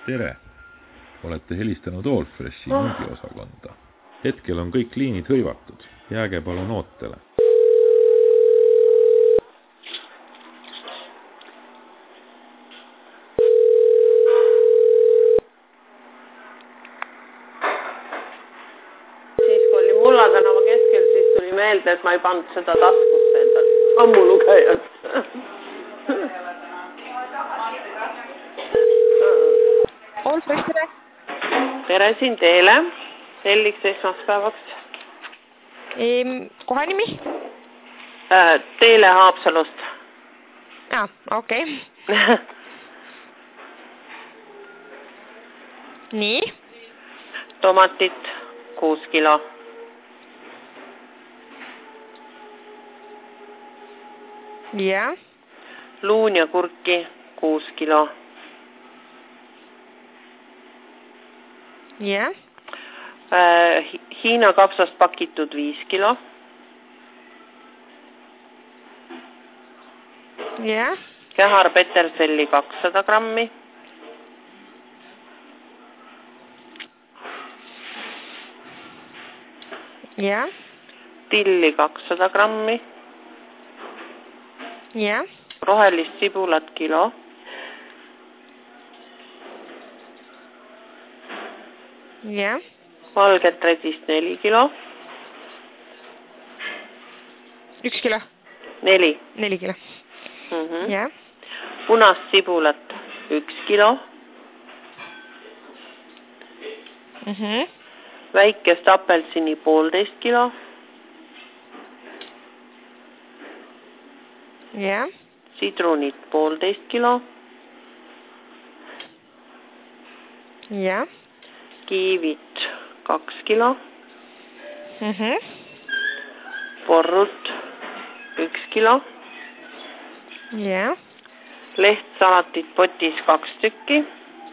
Tere! Olete helistanud Allfreshi müügiosakonda. Hetkel on kõik liinid hõivatud. Jääge palun ootele. Siis kui oli Mulla tänava keskel, siis tuli meelde, et ma ei pannud seda taskust endal. Ammu lugejad. Allfresh, tere! Tere siin teile. Selliks esmaspäevaks. Koha nimi? Teile Haapsalust. Okei. Nii? Tomatit 6 kilo. Ja. Luun ja kurki 6 kilo. Ja. Hiina kapsast pakitud 5 kilo. Ja. Kähar peterselli 200 grammi. Ja. Tilli 200 grammi. Ja. Rohelist sibulat kilo. Ja. Valget redist 4 kilo. 1 kilo. 4. 4 kilo. Ja. Punast sibulat 1 kilo. Väikest apelsini 1,5 kilo. Ja. Sidrunit 1,5 kilo. Ja. Kiivit 2 kilo. Porrut 1 kilo. Ja. Lehtsalatit potis 2 tükki.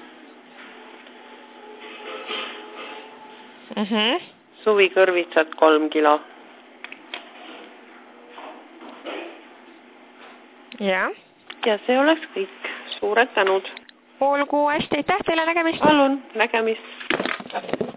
Suvikõrvitsat 3 kilo. Ja. Ja see oleks kõik. Suured tänud. Olgu hästi, aitäh teile, nägemist! Palun, nägemist!